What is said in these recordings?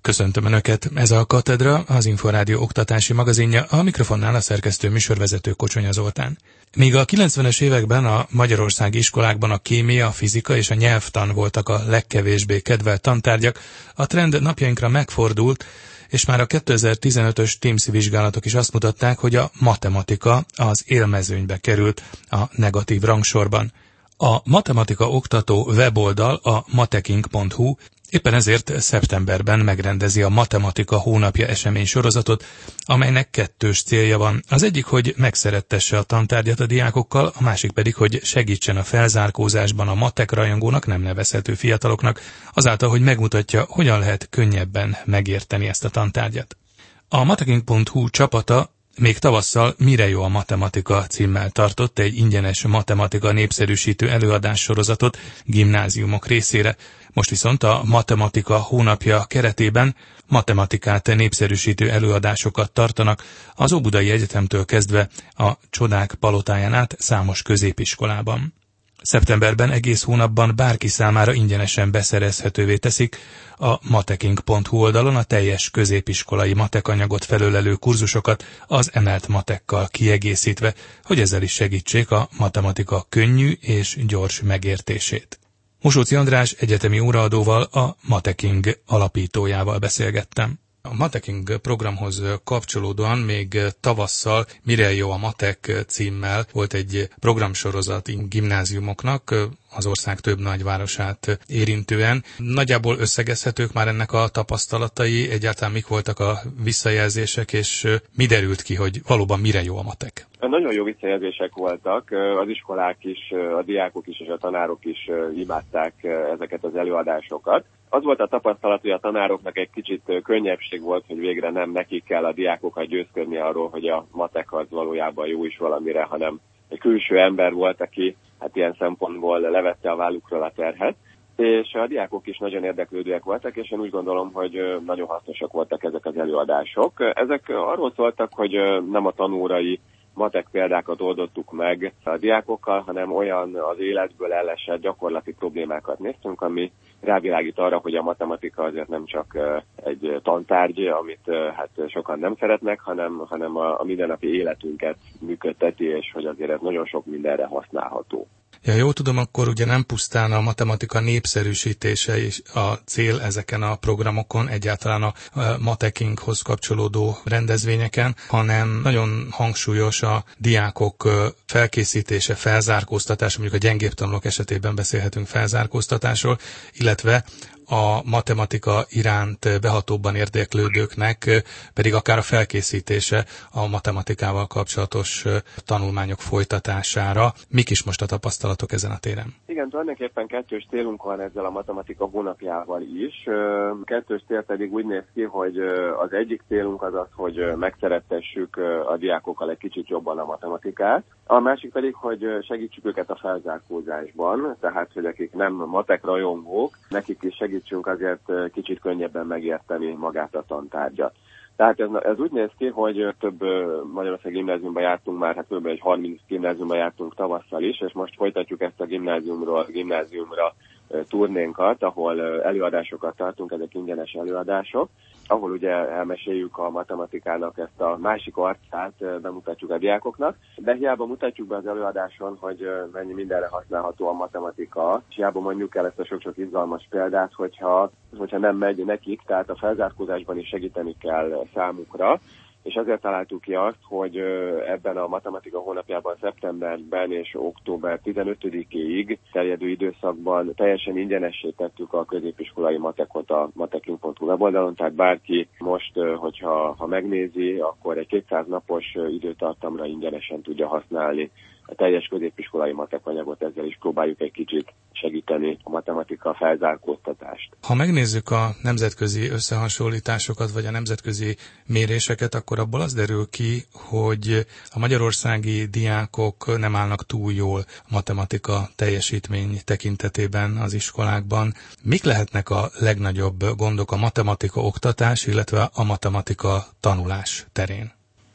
Köszöntöm Önöket, ez a Katedra, az Inforádió oktatási magazinja, a mikrofonnál a szerkesztő műsorvezető Kocsonya Zoltán. Míg a 90-es években a magyarországi iskolákban a kémia, a fizika és a nyelvtan voltak a legkevésbé kedvelt tantárgyak, a trend napjainkra megfordult, és már a 2015-ös TIMSZ vizsgálatok is azt mutatták, hogy a matematika az élmezőnybe került a negatív rangsorban. A matematika oktató weboldal, a mateking.hu éppen ezért szeptemberben megrendezi a Matematika hónapja esemény sorozatot, amelynek kettős célja van. Az egyik, hogy megszerettesse a tantárgyat a diákokkal, a másik pedig, hogy segítsen a felzárkózásban a matek rajongónak nem nevezhető fiataloknak, azáltal, hogy megmutatja, hogyan lehet könnyebben megérteni ezt a tantárgyat. A mateking.hu csapata még tavasszal Mire jó a matematika címmel tartott egy ingyenes matematika népszerűsítő előadás sorozatot gimnáziumok részére. Most viszont a Matematika hónapja keretében matematikát népszerűsítő előadásokat tartanak az Óbudai Egyetemtől kezdve a Csodák palotáján át számos középiskolában. Szeptemberben egész hónapban bárki számára ingyenesen beszerezhetővé teszik a mateking.hu oldalon a teljes középiskolai matekanyagot felölelő kurzusokat az emelt matekkal kiegészítve, hogy ezzel is segítsék a matematika könnyű és gyors megértését. Mosóci András egyetemi óraadóval, a Mateking alapítójával beszélgettem. A Mateking programhoz kapcsolódóan még tavasszal Mire jó a matek címmel volt egy programsorozat gimnáziumoknak, az ország több nagyvárosát érintően. Nagyjából összegezhetők már ennek a tapasztalatai, egyáltalán mik voltak a visszajelzések, és mi derült ki, hogy valóban mire jó a matek? Nagyon jó visszajelzések voltak, az iskolák is, a diákok is és a tanárok is imádták ezeket az előadásokat. Az volt a tapasztalat, hogy a tanároknak egy kicsit könnyebbség volt, hogy végre nem nekik kell a diákokat győzködni arról, hogy a matek az valójában jó is valamire, hanem egy külső ember volt, aki hát ilyen szempontból levette a vállukról a terhet, és a diákok is nagyon érdeklődőek voltak, és én úgy gondolom, hogy nagyon hasznosak voltak ezek az előadások. Ezek arról szóltak, hogy nem a tanórai matek példákat oldottuk meg a diákokkal, hanem olyan az életből elesett gyakorlati problémákat néztünk, ami rávilágít arra, hogy a matematika azért nem csak egy tantárgy, amit hát sokan nem szeretnek, hanem a mindennapi életünket működteti, és hogy azért ez nagyon sok mindenre használható. Ja, jól tudom, akkor ugye nem pusztán a matematika népszerűsítése is a cél ezeken a programokon, egyáltalán a Matekinghoz kapcsolódó rendezvényeken, hanem nagyon hangsúlyos a diákok felkészítése, felzárkóztatása, mondjuk a gyengébb tanulók esetében beszélhetünk felzárkóztatásról, illetve a matematika iránt behatóbban érdeklődőknek pedig akár a felkészítése a matematikával kapcsolatos tanulmányok folytatására. Mik is most a tapasztalatok ezen a téren? Igen, tulajdonképpen kettős célunk van ezzel a matematika hónapjával is. Kettős cél pedig úgy néz ki, hogy az egyik célunk az, hogy megszerettessük a diákokkal egy kicsit jobban a matematikát. A másik pedig, hogy segítsük őket a felzárkózásban, tehát, hogy akik nem matek rajongók, nekik is segítsünk azért kicsit könnyebben megérteni magát a tantárgyat. Tehát ez úgy néz ki, hogy több Magyarországi gimnáziumban jártunk már, hát kb. Egy 30 gimnáziumban jártunk tavasszal is, és most folytatjuk ezt a gimnáziumról gimnáziumra turnénkat, ahol előadásokat tartunk, ezek ingyenes előadások, ahol ugye elmeséljük a matematikának ezt a másik arcát, bemutatjuk a diákoknak, de hiába mutatjuk be az előadáson, hogy mennyi mindenre használható a matematika, és hiába mondjuk el ezt a sok-sok izgalmas példát, hogyha nem megy nekik, tehát a felzárkózásban is segíteni kell számukra, és ezért találtuk ki azt, hogy ebben a matematika hónapjában szeptemberben és október 15-éig terjedő időszakban teljesen ingyenessé tettük a középiskolai matekot a mateking.hu weboldalon, tehát bárki most, hogyha megnézi, akkor egy 200 napos időtartamra ingyenesen tudja használni a teljes középiskolai matekanyagot, ezzel is próbáljuk egy kicsit segíteni a matematika felzárkóztatást. Ha megnézzük a nemzetközi összehasonlításokat, vagy a nemzetközi méréseket, akkor abból az derül ki, hogy a magyarországi diákok nem állnak túl jól a matematika teljesítmény tekintetében az iskolákban. Mik lehetnek a legnagyobb gondok a matematika oktatás, illetve a matematika tanulás terén?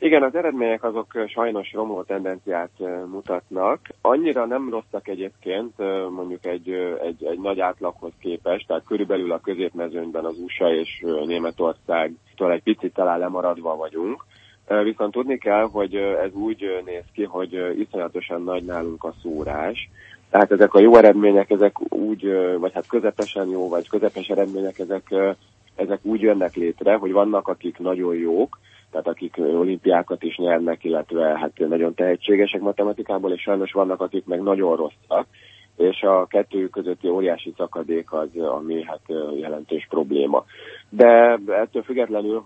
Igen, az eredmények azok sajnos romló tendenciát mutatnak. Annyira nem rosszak egyébként, mondjuk egy nagy átlaghoz képest, tehát körülbelül a középmezőnyben az USA és Németországtól egy picit talán lemaradva vagyunk. Viszont tudni kell, hogy ez úgy néz ki, hogy iszonyatosan nagy nálunk a szórás. Tehát ezek a jó eredmények, ezek úgy, vagy hát közepesen jó, vagy közepes eredmények, ezek úgy jönnek létre, hogy vannak, akik nagyon jók, tehát akik olimpiákat is nyernek, illetve hát nagyon tehetségesek matematikában, és sajnos vannak, akik meg nagyon rosszak, és a kettő közötti óriási szakadék az, ami hát jelentős probléma. De ettől függetlenül,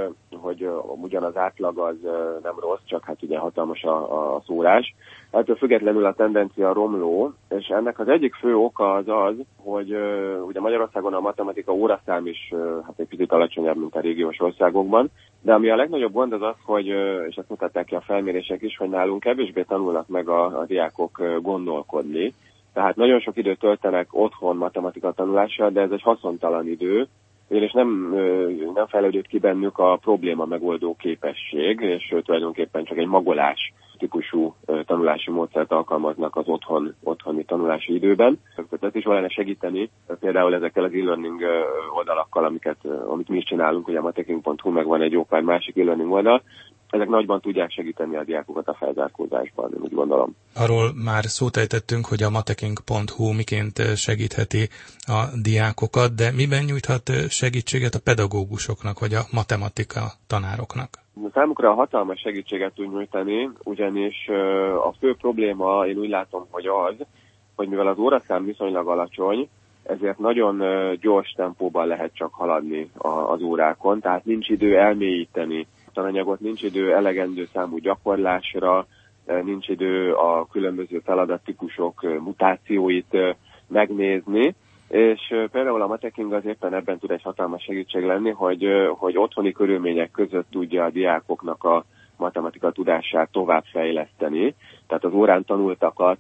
hogy ugyan az átlag az nem rossz, csak hát ugye hatalmas a szórás, ettől függetlenül a tendencia romló, és ennek az egyik fő oka az, hogy ugye Magyarországon a matematika óraszám is hát egy picit alacsonyabb, mint a régiós országokban, de ami a legnagyobb gond az, hogy, és ezt mutatták ki a felmérések is, hogy nálunk kevésbé tanulnak meg a diákok gondolkodni. Tehát nagyon sok időt töltenek otthon matematika tanulással, de ez egy haszontalan idő, és nem fejlődött ki bennük a probléma megoldó képesség, és tulajdonképpen csak egy magolás típusú tanulási módszert alkalmaznak az otthoni tanulási időben. Tehát is valami segíteni, például ezekkel az e-learning oldalakkal, amit mi is csinálunk, ugye a mateking.hu, meg van egy jó pár másik e-learning oldal, ezek nagyban tudják segíteni a diákokat a felzárkózásban, én úgy gondolom. Arról már szót ejtettünk, hogy a mateking.hu miként segítheti a diákokat, de miben nyújthat segítséget a pedagógusoknak, vagy a matematika tanároknak? Számukra hatalmas segítséget tud nyújtani, ugyanis a fő probléma, én úgy látom, hogy hogy mivel az óraszám viszonylag alacsony, ezért nagyon gyors tempóban lehet csak haladni az órákon, tehát nincs idő elmélyíteni tananyagot, nincs idő elegendő számú gyakorlásra, nincs idő a különböző feladattípusok mutációit megnézni, és például a Mateking az éppen ebben tud egy hatalmas segítség lenni, hogy otthoni körülmények között tudja a diákoknak a matematika tudását továbbfejleszteni, tehát az órán tanultakat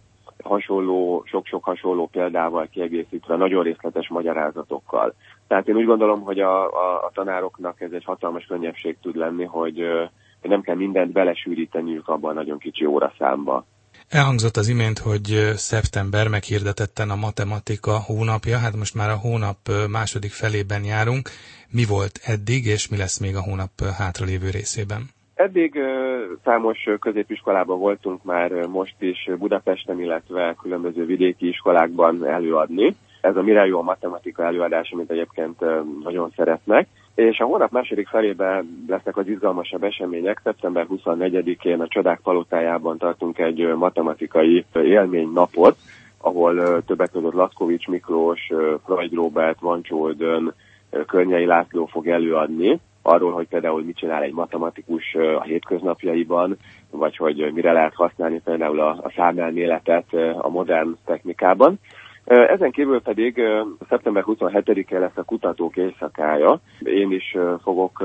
sok-sok hasonló példával kiegészítve, nagyon részletes magyarázatokkal. Tehát én úgy gondolom, hogy a tanároknak ez egy hatalmas könnyebbség tud lenni, hogy nem kell mindent belesűríteniük abban a nagyon kicsi óraszámba. Elhangzott az imént, hogy szeptember meghirdetetten a matematika hónapja, hát most már a hónap második felében járunk. Mi volt eddig, és mi lesz még a hónap hátralévő részében? Eddig számos középiskolában voltunk már most is Budapesten, illetve különböző vidéki iskolákban előadni. Ez a Mire jó a matematika előadás, amit egyébként nagyon szeretnek. És a hónap második felében lesznek az izgalmasabb események. Szeptember 24-én a Csodák palotájában tartunk egy matematikai élménynapot, ahol többek között Latkovics Miklós, Freud Róbert, Vancsó Ödön, Környei László fog előadni arról, hogy például mit csinál egy matematikus a hétköznapjaiban, vagy hogy mire lehet használni például a számelméletet a modern technikában. Ezen kívül pedig szeptember 27-én lesz a Kutatók Éjszakája. Én is fogok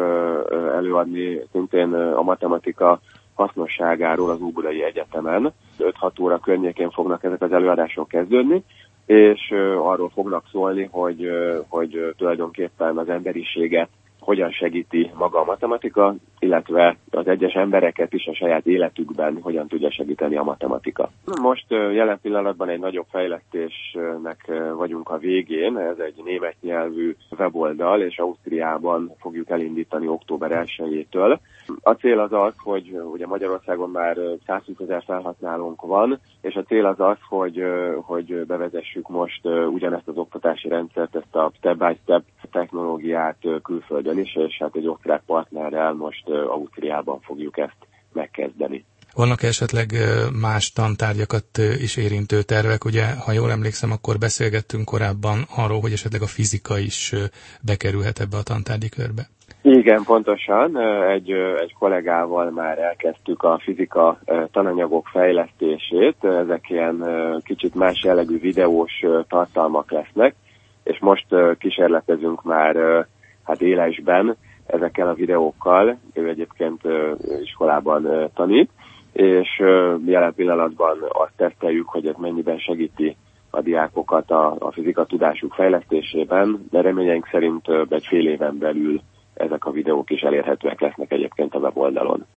előadni szintén a matematika hasznosságáról az Óbudai Egyetemen. 5-6 óra környékén fognak ezek az előadások kezdődni, és arról fognak szólni, hogy tulajdonképpen az emberiséget hogyan segíti maga a matematika, illetve az egyes embereket is a saját életükben hogyan tudja segíteni a matematika. Most jelen pillanatban egy nagyobb fejlesztésnek vagyunk a végén, ez egy német nyelvű weboldal, és Ausztriában fogjuk elindítani október 1-től. A cél az, hogy ugye Magyarországon már 120 000 felhasználónk van, és a cél az, hogy bevezessük most ugyanezt az oktatási rendszert, ezt a step-by-step technológiát külföldön is, és hát egy osztrák partnerrel most Ausztriában fogjuk ezt megkezdeni. Vannak esetleg más tantárgyakat is érintő tervek? Ugye, ha jól emlékszem, akkor beszélgettünk korábban arról, hogy esetleg a fizika is bekerülhet ebbe a tantárgyi körbe. Igen, pontosan. Egy kollégával már elkezdtük a fizika tananyagok fejlesztését. Ezek ilyen kicsit más jellegű videós tartalmak lesznek, és most kísérletezünk már hát élesben ezekkel a videókkal. Ő egyébként iskolában tanít, és jelen pillanatban azt teszteljük, hogy ez mennyiben segíti a diákokat a fizika tudásuk fejlesztésében, de reményeink szerint egy fél éven belül ezek a videók is elérhetőek lesznek egyébként a weboldalon.